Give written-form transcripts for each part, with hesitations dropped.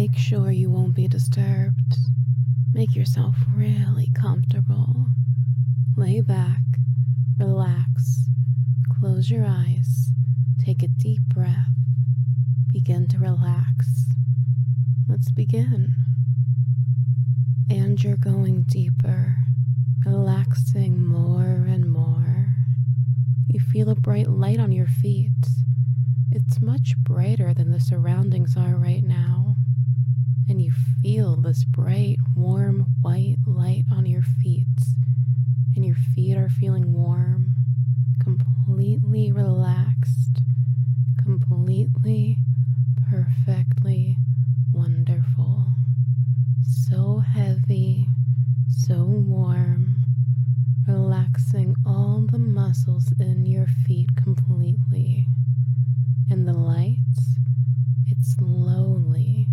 Make sure you won't be disturbed. Make yourself really comfortable. Lay back, relax, close your eyes, take a deep breath, begin to relax. Let's begin. And you're going deeper, relaxing more and more. You feel a bright light on your feet. It's much brighter than the surroundings are right now. And you feel this bright, warm, white light on your feet. And your feet are feeling warm, completely relaxed, completely, perfectly wonderful. So heavy, so warm, relaxing all the muscles in your feet completely. And the light, it slowly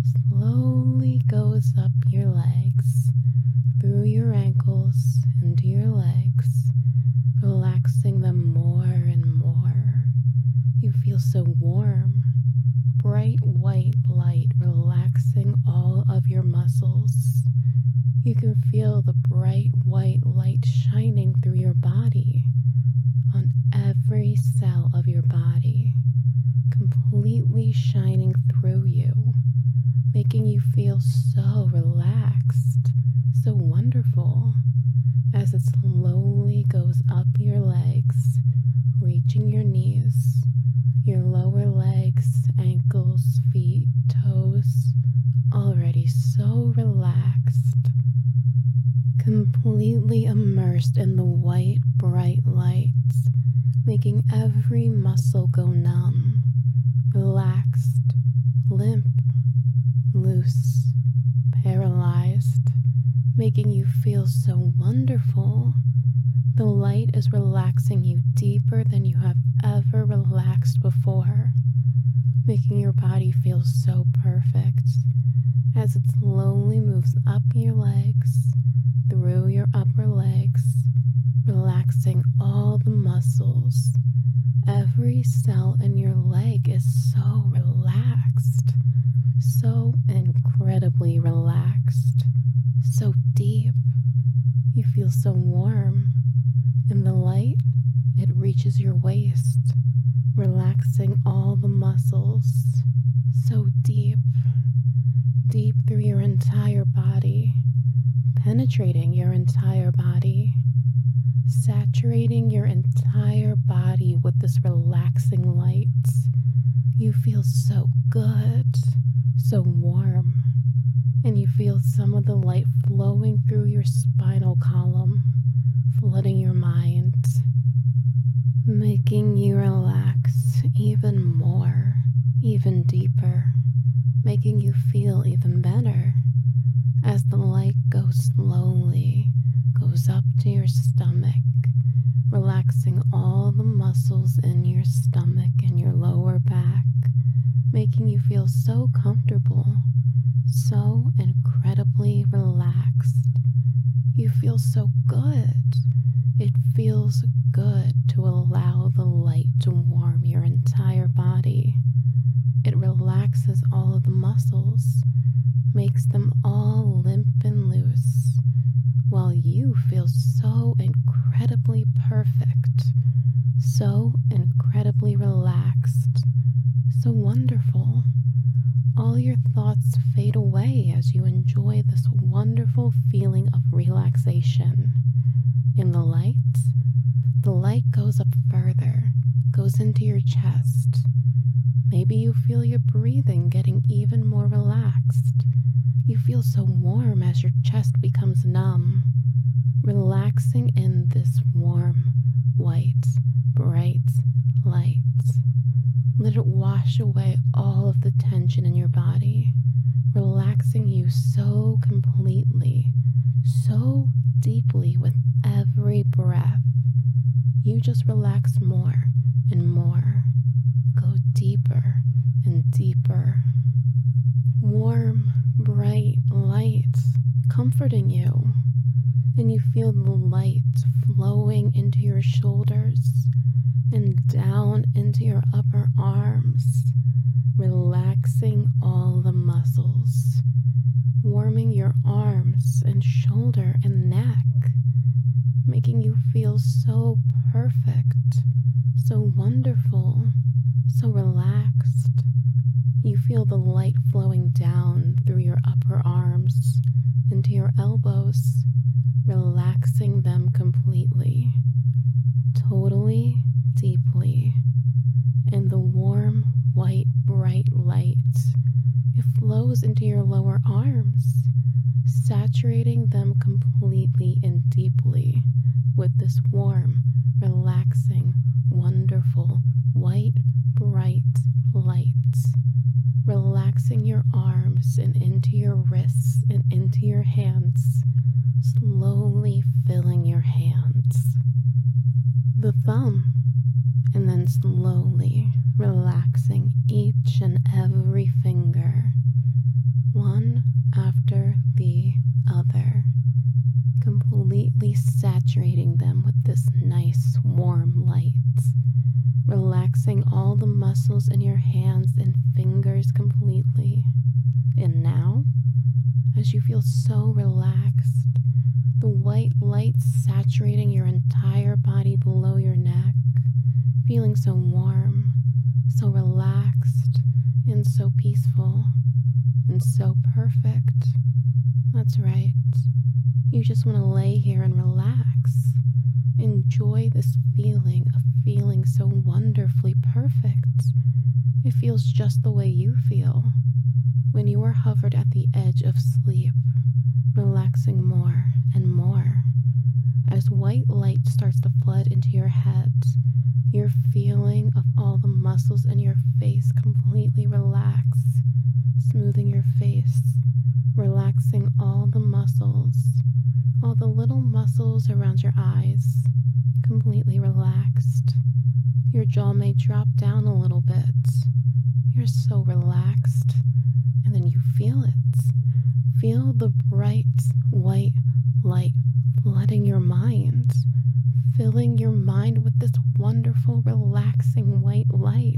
goes up your legs, through your ankles, into your legs, relaxing them more and more. You feel so warm, bright white light relaxing all of your muscles. You can feel the bright white light shining through your body, on every cell of your body, completely shining through you, making you feel so relaxed, so wonderful, as it slowly goes up your legs, reaching your knees, your lower legs, ankles, feet, toes, already so relaxed, completely immersed in the white, bright lights, making every muscle go numb, relaxed, limp, loose, paralyzed, making you feel so wonderful. The light is relaxing you deeper than you have ever relaxed before, making your body feel so perfect as it slowly moves up your legs, through your upper legs, relaxing all the muscles. Every cell in your leg is so relaxed, so incredibly relaxed, so deep. You feel so warm. In the light, it reaches your waist, relaxing all the muscles, so deep, deep through your entire body, penetrating your entire body, saturating your entire body with this relaxing light. You feel so good, so warm, and you feel some of the light flowing through your spinal column, flooding your mind, making you relax even more, even deeper, making you feel even better as the light goes up to your stomach, relaxing all the muscles in your stomach and your lower back, making you feel so comfortable, so incredibly relaxed. You feel so good. It feels good to allow the light to warm your entire body. It relaxes all of the muscles, makes them all limp and loose, while you feel so incredibly perfect, so incredibly relaxed, so wonderful. All your thoughts fade away as you enjoy this wonderful feeling of relaxation. In the light goes up further, goes into your chest. Maybe you feel your breathing getting even more relaxed. You feel so warm as your chest becomes numb, relaxing in this warm, white, bright light. Let it wash away all of the tension in your body, relaxing you so completely, so deeply with every breath. You just relax more and more. Go deeper and deeper. Warm, bright light comforting you. And you feel the light flowing into your shoulders and down into your upper arms, relaxing all the muscles muscles, warming your arms and shoulder and neck, making you feel so perfect, so wonderful, so relaxed. You feel the light flowing down through your upper arms into your elbows, relaxing them completely, totally, deeply. And the warm, white, bright light, it flows into your lower arms, saturating them completely and deeply with this warm, relaxing, wonderful, white, bright light. Relaxing your arms and into your wrists and into your hands, slowly filling your hands. The thumb, and then slowly relaxing each and every finger, one after the other, completely saturating them with this nice warm light, relaxing all the muscles in your hands and fingers completely. And now, as you feel so relaxed, the white light saturating your entire body below your neck, feeling so warm, so relaxed, and so peaceful, and so perfect. That's right. You just want to lay here and relax. Enjoy this feeling of feeling so wonderfully perfect. It feels just the way you feel when you are hovered at the edge of sleep, relaxing more and more. As white light starts to flood into your head, your feeling of all the muscles in your face completely relax, smoothing your face, relaxing all the muscles, all the little muscles around your eyes, completely relaxed. Your jaw may drop down a little bit. You're so relaxed. And then you feel it. Feel the bright white light flooding your mind, filling your mind with this wonderful, relaxing white light.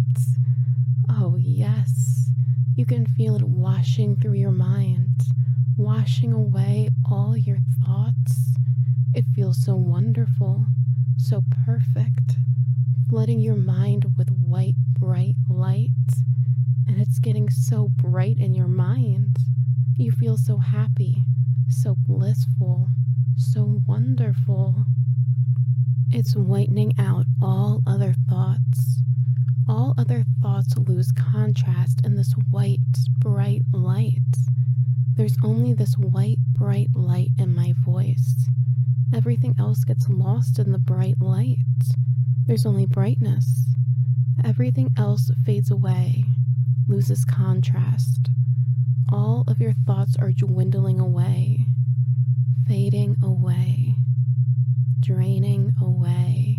Oh, yes. You can feel it washing through your mind, washing away all your thoughts. It feels so wonderful, so perfect, flooding your mind with white, bright light. And it's getting so bright in your mind. You feel so happy, so blissful, so wonderful. It's whitening out all other thoughts. All other thoughts lose contrast in this white, bright light. There's only this white, bright light in my voice. Everything else gets lost in the bright light. There's only brightness. Everything else fades away, loses contrast. All of your thoughts are dwindling away, fading away, draining away,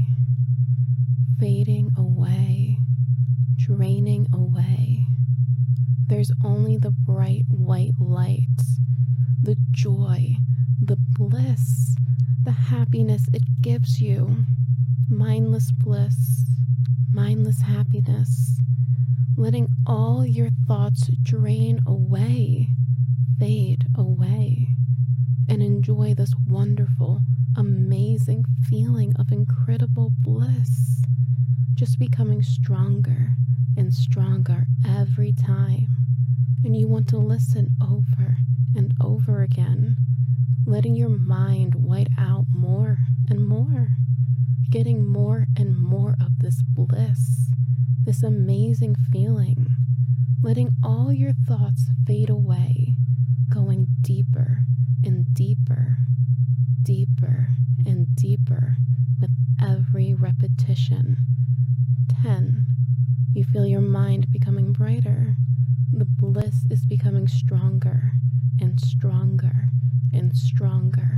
fading away, draining away. There's only the bright white light, the joy, the bliss, the happiness it gives you. Mindless bliss, mindless happiness, letting all your thoughts drain away, fade away, and enjoy this wonderful, amazing feeling of incredible bliss, just becoming stronger and stronger every time. And you want to listen over and over again, letting your mind white out more and more, getting more and more of this bliss, this amazing feeling, letting all your thoughts fade away, going deeper and deeper, deeper and deeper with every repetition. 10. You feel your mind becoming brighter. The bliss is becoming stronger and stronger and stronger.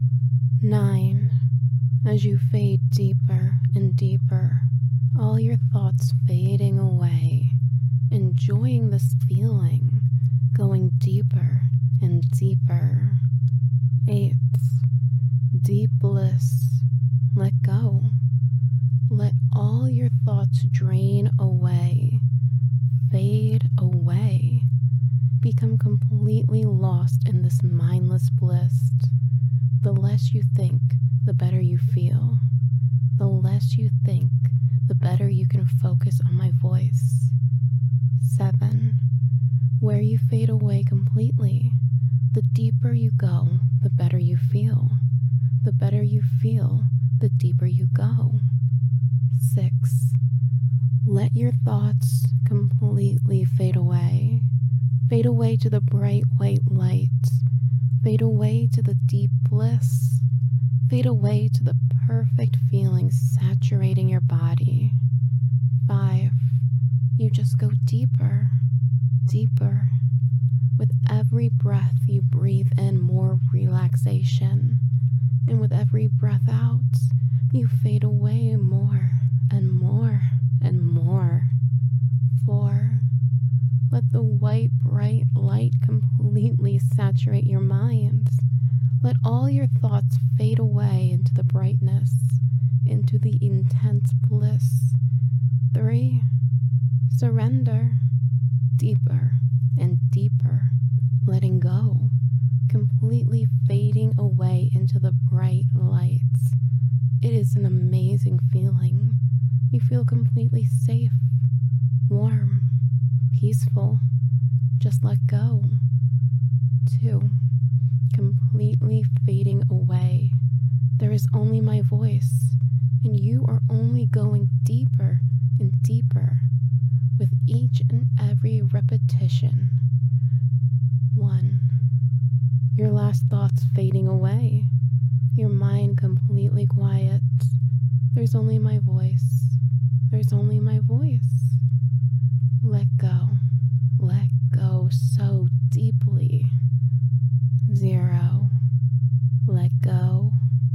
9. As you fade deeper and deeper, all your thoughts fading away, enjoying this feeling, going deeper and deeper. 8. Deep bliss. Let go. Let all your thoughts drain away, fade away, become completely lost in this mindless bliss. The less you think, the better you feel. The less you think, the better you can focus on my voice. 7. Where you fade away completely, the deeper you go, the better you feel. The better you feel, the deeper you go. 6. Let your thoughts completely fade away. Fade away to the bright white light. Fade away to the deep bliss. Fade away to the perfect feeling saturating your body. 5. You just go deeper, deeper. With every breath you breathe in more relaxation. And with every breath out, you fade away more and more and more. 4. Let the white, bright light completely saturate your mind. Let all your thoughts fade away into the brightness, into the intense bliss. 3. Surrender. Deeper and deeper, letting go, completely fading away into the bright lights. It is an amazing feeling. You feel completely safe, warm, peaceful. Just let go. 2. Completely fading away. There is only my voice, and you are only going deeper and deeper with each and every repetition. 1. Your last thoughts fading away. Your mind completely quiet. There's only my voice. There's only my voice. Let go. Let go so deeply. 0. Let go.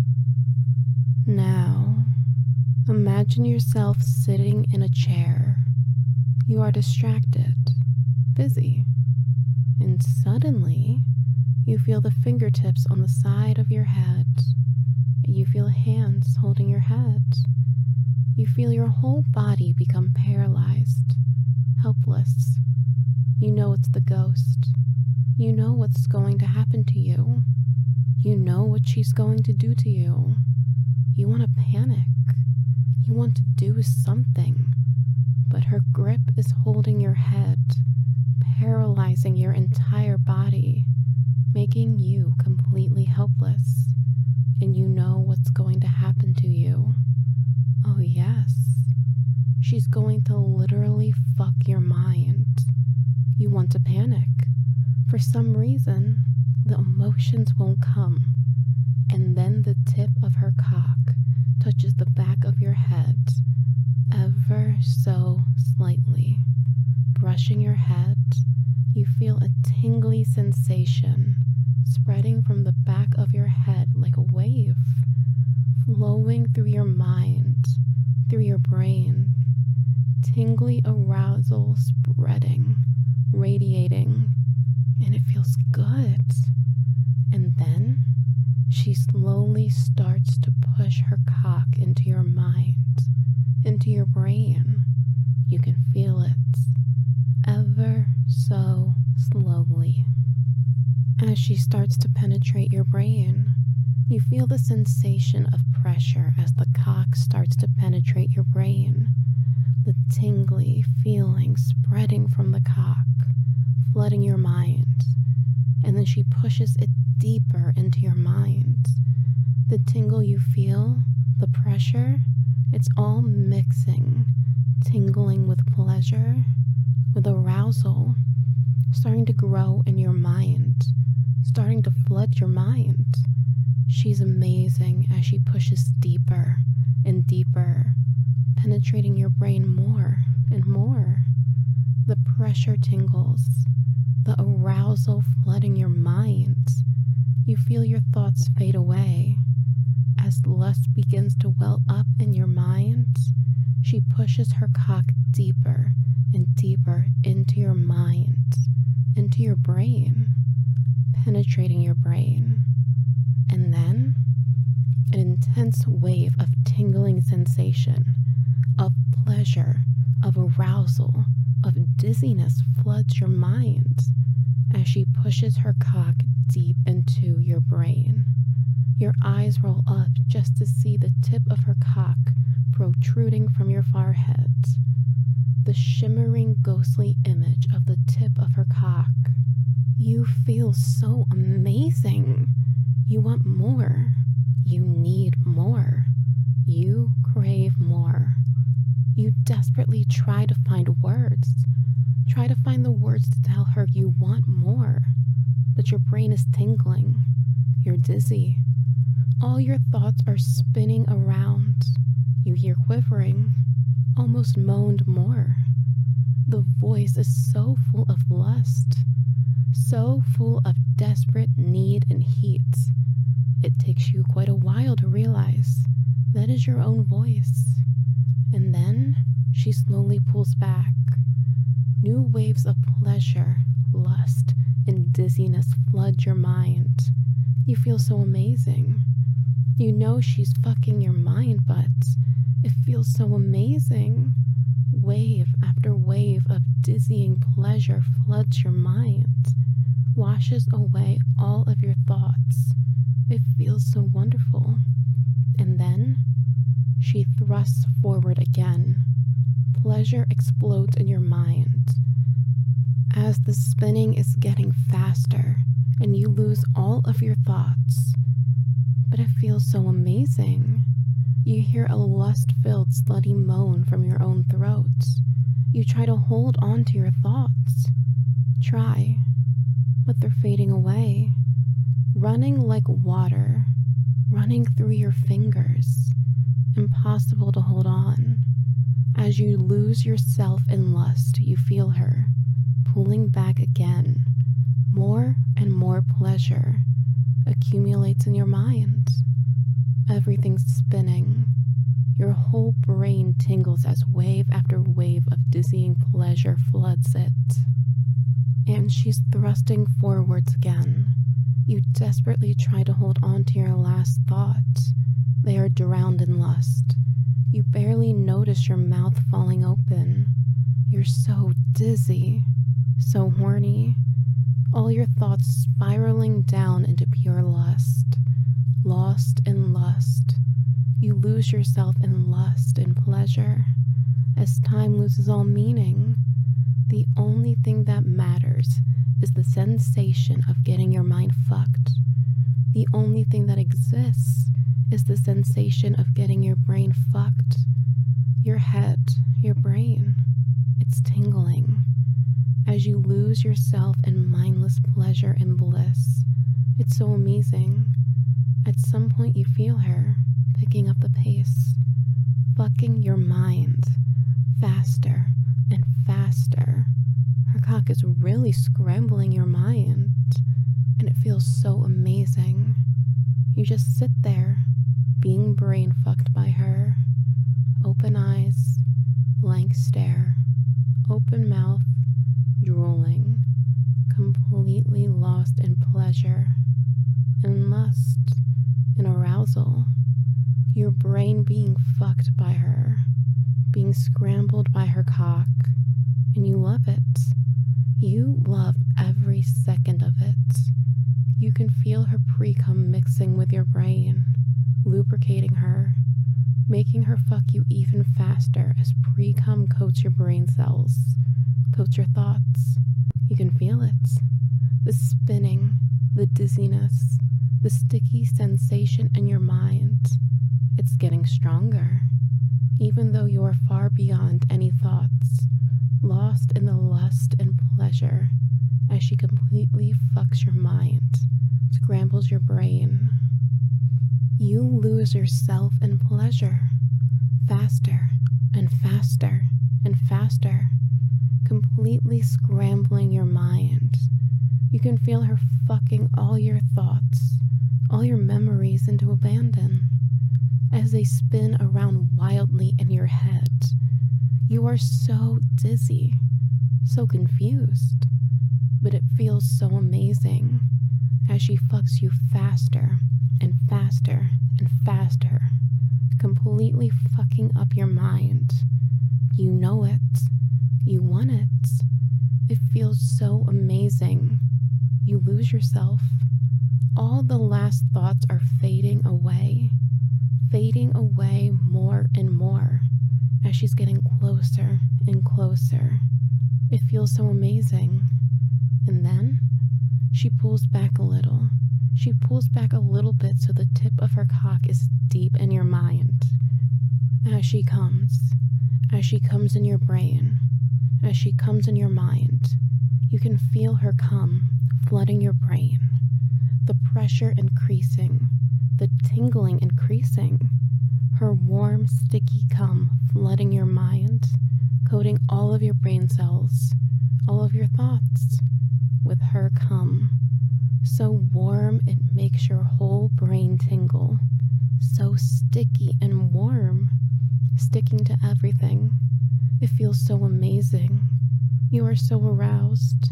Now, imagine yourself sitting in a chair. You are distracted, busy, and suddenly you feel the fingertips on the side of your head, and you feel hands holding your head. You feel your whole body become paralyzed, helpless. You know it's the ghost. You know what's going to happen to you. You know what she's going to do to you. You want to panic. You want to do something. But her grip is holding your head, paralyzing your entire body, making you completely helpless. And you know what's going to happen to you. Oh yes, she's going to literally fuck your mind. You want to panic. For some reason, the emotions won't come. And then the tip of her cock touches the back of your head, ever so slightly. Brushing your head, you feel a tingly sensation spreading from the back of your head like a wave, flowing through your mind, through your brain. Tingly arousal spreading, radiating, and it feels good. And then she slowly starts to push her cock into your mind, into your brain. You can feel it, ever so slowly. As she starts to penetrate your brain, you feel the sensation of pressure as the cock starts to penetrate your brain. The tingly feeling spreading from the cock, flooding your mind. And then she pushes it deeper into your mind. The tingle you feel, the pressure, it's all mixing, tingling with pleasure, with arousal, starting to grow in your mind, starting to flood your mind. She's amazing as she pushes deeper and deeper, penetrating your brain more and more. The pressure tingles, the arousal flooding your mind. You feel your thoughts fade away. As lust begins to well up in your mind, she pushes her cock deeper and deeper into your mind, into your brain, penetrating your brain. And then an intense wave of tingling sensation, of pleasure, of arousal, of dizziness floods your mind as she pushes her cock deep into your brain. Your eyes roll up just to see the tip of her cock protruding from your forehead. The shimmering, ghostly image of the tip of her cock. You feel so amazing. You want more. You need more. You crave more. You desperately try to find words. Try to find the words to tell her you want more. But your brain is tingling. You're dizzy. All your thoughts are spinning around. You hear quivering, almost moaned more. The voice is so full of lust, so full of desperate need and heat. It takes you quite a while to realize that is your own voice. And then she slowly pulls back. New waves of pleasure, lust, and dizziness flood your mind. You feel so amazing. You know she's fucking your mind, but it feels so amazing. Wave after wave of dizzying pleasure floods your mind, washes away all of your thoughts. It feels so wonderful. And then she thrusts forward again. Pleasure explodes in your mind as the spinning is getting faster and you lose all of your thoughts. But it feels so amazing. You hear a lust-filled slutty moan from your own throat. You try to hold on to your thoughts. Try, but they're fading away. Running like water, running through your fingers. Impossible to hold on. As you lose yourself in lust, you feel her pulling back again. More and more pleasure accumulates in your mind. Everything's spinning. Your whole brain tingles as wave after wave of dizzying pleasure floods it. And she's thrusting forwards again. You desperately try to hold on to your last thoughts. They are drowned in lust. You barely notice your mouth falling open. You're so dizzy, so horny. All your thoughts spiraling down into pure lust. Lost in lust. You lose yourself in lust and pleasure. As time loses all meaning, the only thing that matters is the sensation of getting your mind fucked. The only thing that exists is the sensation of getting your brain fucked. Your head, your brain, it's tingling. As you lose yourself in mindless pleasure and bliss, it's so amazing. At some point you feel her picking up the pace, fucking your mind faster and faster. Her cock is really scrambling your mind, and it feels so amazing. You just sit there, being brain fucked by her. Open eyes, blank stare, open mouth, drooling, completely lost in pleasure, in lust, in arousal. Your brain being fucked by her, being scrambled by her cock, and you love it. You love every second of it. You can feel her pre-cum mixing with your brain, lubricating her, making her fuck you even faster as pre-cum coats your brain cells, coats your thoughts. You can feel it. The spinning, the dizziness, the sticky sensation in your mind. It's getting stronger, even though you are far beyond any thoughts, lost in the lust and pleasure as she completely fucks your mind, scrambles your brain. You lose yourself in pleasure, faster and faster and faster, completely scrambling your mind. You can feel her fucking all your thoughts, all your memories into abandon. As they spin around wildly in your head, you are so dizzy, so confused, but it feels so amazing as she fucks you faster and faster and faster, completely fucking up your mind. You know it. You want it. It feels so amazing. You lose yourself. All the last thoughts are fading away more and more as she's getting closer and closer. It feels so amazing. And then she pulls back a little. She pulls back a little bit so the tip of her cock is deep in your mind. As she comes in your brain, as she comes in your mind, you can feel her come flooding your brain. The pressure increasing, the tingling increasing, her warm, sticky cum flooding your mind, coating all of your brain cells, all of your thoughts with her cum. So warm it makes your whole brain tingle. So sticky and warm, sticking to everything. It feels so amazing. You are so aroused.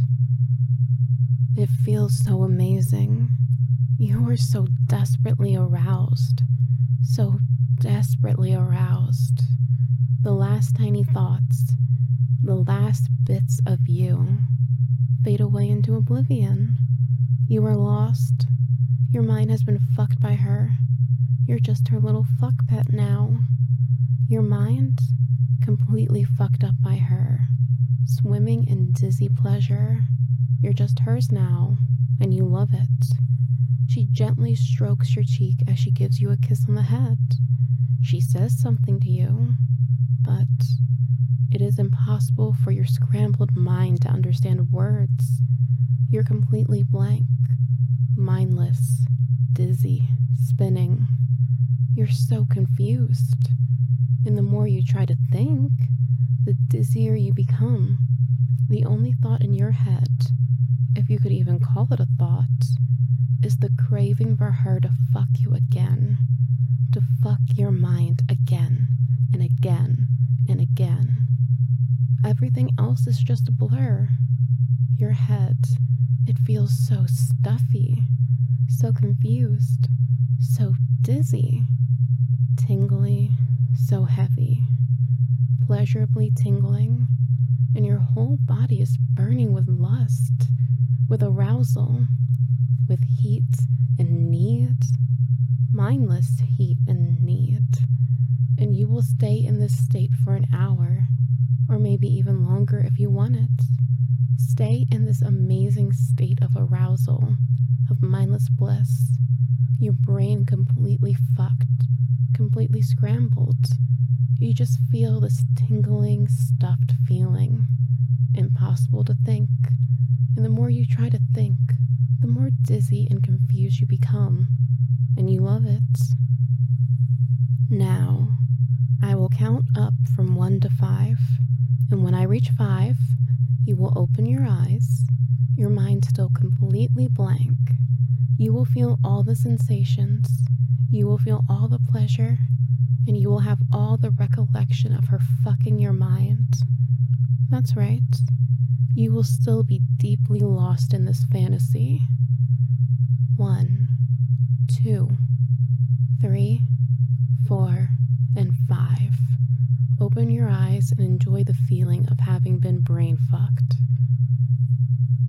It feels so amazing. You are so desperately aroused. So desperately aroused. The last tiny thoughts, the last bits of you, fade away into oblivion. You are lost. Your mind has been fucked by her. You're just her little fuck pet now. Your mind, completely fucked up by her, swimming in dizzy pleasure. You're just hers now, and you love it. She gently strokes your cheek as she gives you a kiss on the head. She says something to you, but it is impossible for your scrambled mind to understand words. You're completely blank, mindless, dizzy, spinning. You're so confused. And the more you try to think, the dizzier you become. The only thought in your head, if you could even call it a thought, is the craving for her to fuck you again. To fuck your mind again and again and again. Everything else is just a blur. Your head, it feels so stuffy, so confused, so dizzy, tingly, so heavy, pleasurably tingling, and your whole body is burning with lust, with arousal, with heat and need, mindless heat and need. And you will stay in this state for an hour, or maybe even longer if you want it. Stay in this amazing state of arousal, of mindless bliss, your brain completely fucked, completely scrambled. You just feel this tingling, stuffed feeling, impossible to think. And the more you try to think, the more dizzy and confused you become, and you love it. Now, I will count up from 1 to 5, and when I reach 5, you will open your eyes, your mind still completely blank. You will feel all the sensations, you will feel all the pleasure, and you will have all the recollection of her fucking your mind. That's right. You will still be deeply lost in this fantasy. 1, 2, 3, 4, and 5. Open your eyes and enjoy the feeling of having been brain fucked.